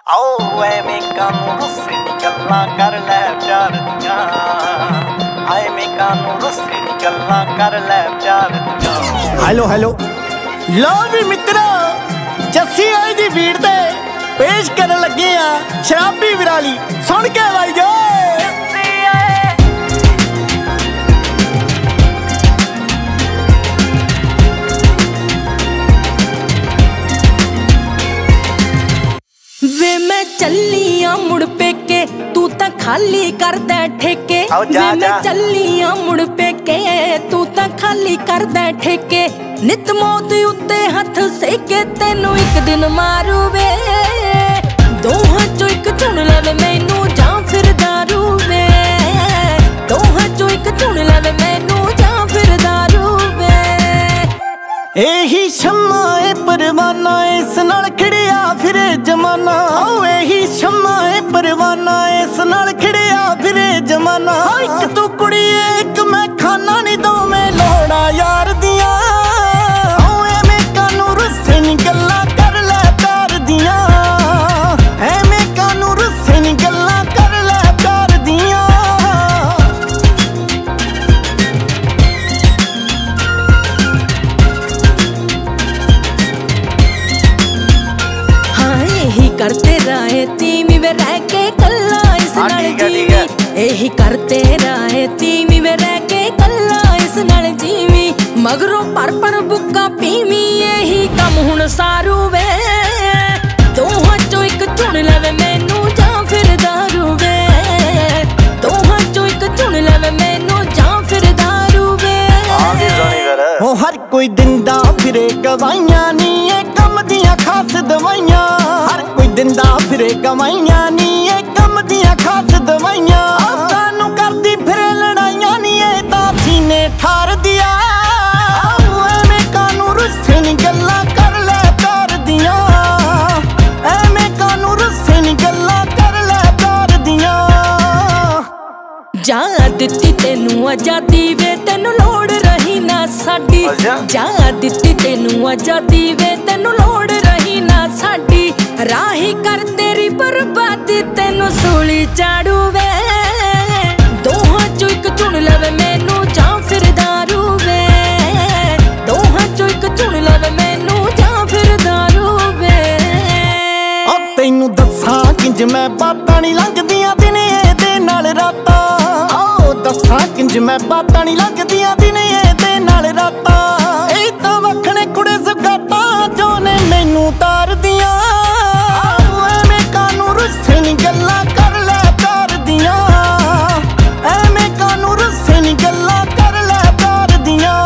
आओ ਐਵੇਂ ਕਾਨੂੰ ਰੁੱਸੇ ਦੀ ਗੱਲਾਂ ਕਰ ਲੈ ਪਿਆਰ ਦੀਆਂ ਐਵੇਂ ਕਾਨੂੰ ਰੁੱਸੇ ਦੀ ਗੱਲਾਂ ਕਰ ਲੈ ਪਿਆਰ ਦੀਆਂ। ਹੈਲੋ ਲੋ ਵੀ ਮਿੱਤਰੋ, ਜੱਸੀ ਆਈ ਦੀ ਭੀੜ ਤੇ ਪੇਸ਼ ਕਰਨ ਲੱਗੇ ਆ ਸ਼ਰਾਬੀ ਵਿਰਾਲੀ। ਸੁਣ ਕੇ ਬਾਈ ਜੋ ਵੇ मैं ਚੱਲੀ ਆ ਮੁੜ ਪੇਕੇ, ਤੂੰ ਤਾਂ ਖਾਲੀ ਕਰਦਾ ਠੇਕੇ। ਵੇ ਮੈਂ ਚੱਲੀ ਆ ਮੁੜ ਪੇਕੇ, ਤੂੰ ਤਾਂ ਖਾਲੀ ਕਰਦਾ ਠੇਕੇ। ਨਿਤ ਮੌਤ ਉੱਤੇ ਹੱਥ ਸੇਕੇ, ਤੈਨੂੰ ਇੱਕ ਦਿਨ ਮਾਰੂ ਵੇ। ਦੋਹਾਂ ਚੋਂ ਇੱਕ ਚੁਣ ਲਵੇ ਮੈਨੂੰ ਜਾਂ ਫਿਰ ਦਾਰੂ ਵੇ। ਦੋਹਾਂ ਚੋਂ ਇੱਕ ਚੁਣ ਲਵੇ ਮੈਨੂੰ ਜਾਂ ਫਿਰ ਦਾਰੂ ਵੇ। ਇਹੀ ਸ਼ਮਾ ਏ ਪਰਵਾਨਾ, ਇਸ ਨਾਲ ਖੜਿਆ ਫਿਰੇ ਜਮਾਨਾ। ਇਹੀ ਸ਼ਮਾ ਏ ਪਰਵਾਨਾ, ਇਸ ਨਾਲ ਖੜਿਆ ਫਿਰੇ ਜਮਾਨਾ। ਇੱਕ ਤੂੰ ਕੁੜੀਏ ਇੱਕ ਮੈਂ ਖਾਨਾ ਨੀ, ਦੋਵੇਂ ਲੋੜਾਂ ਯਾਰ ਦੀਆਂ। ਐਵੇਂ ਕਾਨੂੰ ਰੁੱਸੇ ਨੀ ਗੱਲਾਂ ਕਰ ਲੈ ਪਿਆਰ ਦੀਆਂ। ਐਵੇਂ ਕਾਨੂੰ ਰੁੱਸੇ ਨੀ ਗੱਲਾਂ ਕਰ ਲੈ ਪਿਆਰ ਦੀਆਂ। करते रहे तीमी वे रह के कल्ला इस नाल जीवी। यही करते रहे तीमी वे रह के कल्ला इस नाल जीवी। मगरों पर बुक्का पीवी, यही कम हुण सारू वे। दोहां चों एक चुन लवे मैनू जां फिर दारू वे। दोहां चों एक चुन लवे मैनू जां फिर दारू वे। ओ हर कोई दिंदा फिरे गवाइयां नी, ये कम दियां खास दवाइयां। ਦਿੰਦਾ ਫਿਰੇ ਗਵਾਈਆਂ ਨੀ, ਇਹ ਕੰਮ ਦੀਆਂ ਖਾਸ ਦਵਾਈਆਂ। ਸਾਨੂੰ ਕਰਦੀ ਫਿਰੇ ਲੜਾਈਆਂ ਨੀ, ਇਹ ਤਾਂ ਸੀਨੇ ਠਾਰ ਦਿਆ। ਐਵੇਂ ਕਾਨੂੰ ਰੁੱਸੇ ਨੀ ਗੱਲਾਂ ਕਰ ਲੈ ਪਿਆਰ ਦੀਆਂ। ਐਵੇਂ ਕਾਨੂੰ ਰੁੱਸੇ ਨੀ ਗੱਲਾਂ ਕਰ ਲੈ ਪਿਆਰ ਦੀਆਂ। ਜਾ ਦਿੱਤੀ ਤੈਨੂੰ ਆਜ਼ਾਦੀ ਵੇ, ਤੈਨੂੰ ਲੋੜ ਰਹੀ ਨਾ ਸਾਡੀ। ਜਾ ਦਿੱਤੀ ਤੈਨੂੰ ਆਜ਼ਾਦੀ ਵੇ, ਤੈਨੂੰ ਲੋੜ ਰਹੀ ਨਾ ਸਾਡੀ। ਰਾਹੀ ਕਰ ਤੇਰੀ ਬਰਬਾਦੀ, ਤੈਨੂੰ ਸੂਲੀ ਚਾੜੂ ਵੇ। ਦੋਹਾਂ ਚੋਂ ਇੱਕ ਚੁਣ ਲਵੇ ਮੈਨੂੰ ਜਾਂ ਫਿਰ ਦਾਰੂ ਵੇ। ਦੋਹਾਂ ਚੋਂ ਇੱਕ ਚੁਣ ਲਵੇ ਮੈਨੂੰ ਜਾਂ ਫਿਰ ਦਾਰੂ ਵੇ। ਓ ਤੈਨੂੰ ਦੱਸਾਂ ਕਿੰਜ ਮੈਂ ਬਾਤਾਂ ਨੀ ਲੰਘਦੀਆਂ ਦਿਨੇ ਇਹਦੇ ਨਾਲ ਰਾਤਾਂ। ਓ ਦੱਸਾਂ ਕਿੰਜ ਮੈਂ ਬਾਤਾਂ ਨੀ ਲੰਘਦੀਆਂ ਦਿਨੇ ਇਹਦੇ ਨਾਲ ਰਾਤਾਂ। ਇਹ ਤਾਂ ਵੱਖਣੇ ਕੁੜੇ ਸੁਗਾਤਾਂ ਜੋ ਨੇ ਮੈਨੂੰ ਤਾਰਦੀਆਂ। ਗੱਲਾਂ ਕਰ ਲੈ ਪਿਆਰ ਦੀਆਂ। ਐਵੇਂ ਕਾਨੂੰ ਰੁੱਸੇ ਨੀ ਗੱਲਾਂ ਕਰ ਲੈ ਪਿਆਰ ਦੀਆਂ।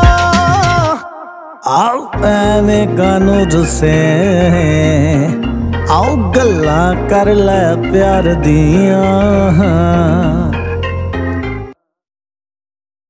ਆਓ ਐਵੇਂ ਕਾਨੂੰ ਰੁੱਸੇ, ਆਓ ਗੱਲਾਂ ਕਰ ਲੈ ਪਿਆਰ ਦੀਆਂ।